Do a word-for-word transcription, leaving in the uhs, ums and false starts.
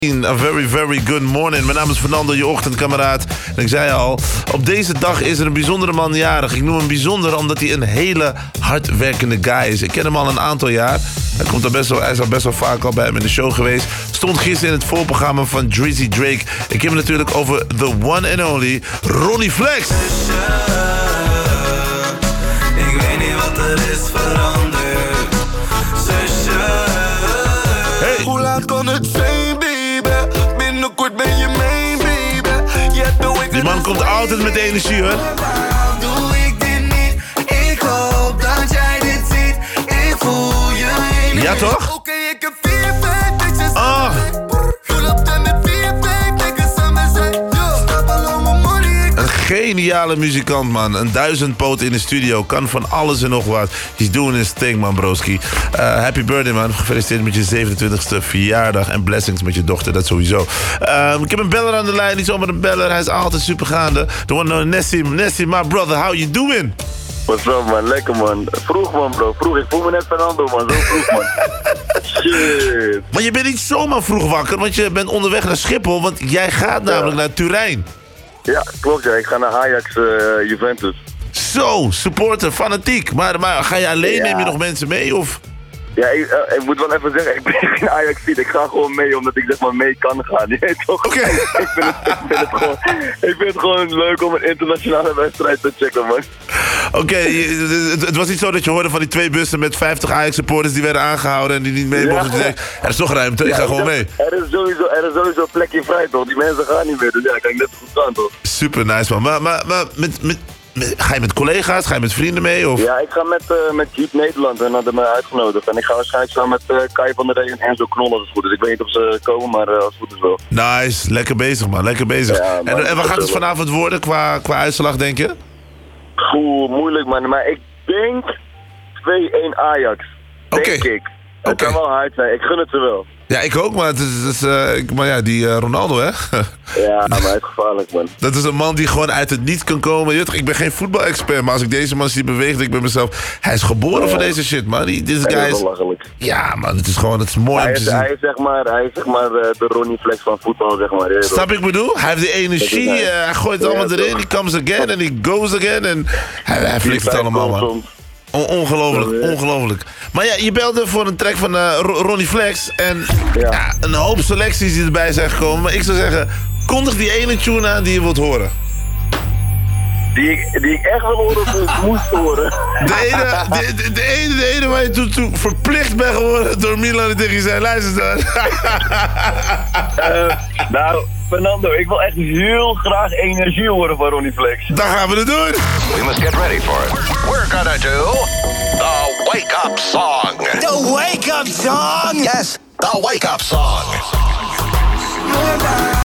A very, very good morning. Mijn naam is Fernando, je ochtendkameraad. En ik zei al, op deze dag is er een bijzondere man jarig. Ik noem hem bijzonder omdat hij een hele hardwerkende guy is. Ik ken hem al een aantal jaar. Hij, komt er best wel, hij is al best wel vaak al bij hem in de show geweest. Stond gisteren in het voorprogramma van Drizzy Drake. Ik heb het natuurlijk over the one and only Ronnie Flex. Ik weet niet wat er is veranderd. Zusje. Hey. Hoe laat kon het zijn, baby? Binnenkort ben je mijn baby. Die man komt altijd met energie, hoor. Doe ik dit niet? Ik hoop dat jij dit ziet. Ik voel je. Ja, toch? Oké, okay, ik heb vier, vijf bitches. Ah. Pull up dan met vier, vijf niggas samen zijn. Stap al om mijn money. Een geniale muzikant, man. Een duizendpoot in de studio. Kan van alles en nog wat. He's doing his thing, man, broski. Uh, happy birthday, man. Gefeliciteerd met je zevenentwintigste verjaardag. En blessings met je dochter, dat sowieso. Uh, ik heb een beller aan de lijn. Niet zomaar een beller. Hij is altijd supergaande. The one and Nessim. Nessim, my brother. How you doing? What's up, man? Lekker, man. Vroeg, man, bro. Vroeg. Ik voel me net Fernando, man. Zo vroeg, man. Shit. Maar je bent niet zomaar vroeg wakker, want je bent onderweg naar Schiphol. Want jij gaat namelijk Ja. naar Turijn. Ja, klopt, ja. Ik ga naar Ajax uh, Juventus. Zo, supporter, fanatiek. Maar, maar ga je alleen? Ja. Neem je nog mensen mee? Of? Ja, ik, uh, ik moet wel even zeggen, ik ben geen Ajax-ziet. Ik ga gewoon mee, omdat ik zeg maar mee kan gaan. Je weet toch? Oké. ik, vind het, ik, vind het gewoon, ik vind het gewoon leuk om een internationale wedstrijd te checken, man. Oké, okay, het, het was niet zo dat je hoorde van die twee bussen met vijftig Ajax-supporters die werden aangehouden en die niet mee mochten. Ja. Ja. Er is toch ruimte, ik Ja, ga gewoon er- mee. Er is, sowieso, er is sowieso een plekje vrij, toch? Die mensen gaan niet meer, dus ja, kan ik net zo goed gaan, toch? Super nice, man. Maar, maar, maar met, met, met, ga je met collega's, ga je met vrienden mee? Of? Ja, ik ga met, uh, met Jeep Nederland en hadden me uitgenodigd. En ik ga waarschijnlijk samen met uh, Kai van der Rey en Enzo Knol als het goed is. Ik weet niet of ze komen, maar uh, als het goed is wel. Nice, lekker bezig, man. Lekker bezig. Ja, man, en, en wat gaat het wel. vanavond worden qua, qua uitslag, denk je? Oeh, moeilijk, man. Maar ik denk twee-één Ajax. Denk Oké. ik. Het Oké. kan wel hard zijn. Ik gun het ze wel. Ja, ik ook, maar, het is, het is, uh, ik, maar ja, die uh, Ronaldo, hè? Ja, maar het is gevaarlijk, man. Dat is een man die gewoon uit het niet kan komen. Je weet toch, ik ben geen voetbalexpert, maar als ik deze man zie bewegen, denk ik bij mezelf, hij is geboren Ja. voor deze shit, man. Die, deze Ja, guy dat is is... wel lachelijk. Ja, man, het is gewoon, het is mooi Hij om te is, zien. hij is zeg maar, hij is zeg maar uh, de Ronnie Flex van voetbal, zeg maar. Je weet Snap toch? ik bedoel? Hij heeft de energie, Dat is hij. uh, hij gooit het Ja, allemaal toch. erin, he comes again en he goes again. En hij, hij Die flikt het vijf allemaal, goals man. soms. On- ongelooflijk, Ja. ongelooflijk. Maar ja, je belde voor een track van uh, Ro- Ronnie Flex. En ja. Ja. een hoop selecties die erbij zijn gekomen. Maar ik zou zeggen, kondig die ene tune aan die je wilt horen. Die ik, die ik echt wil horen of moest horen. De ene, de, de, de ene, de ene waar je toe, toe verplicht bent geworden door Milan die tegen je zei, luister dan. Uh, nou, Fernando, ik wil echt heel graag energie horen van Ronnie Flex. Dan gaan we het doen. We must get ready for it. We're gonna do the wake up song. The wake up song. Yes, the wake up song.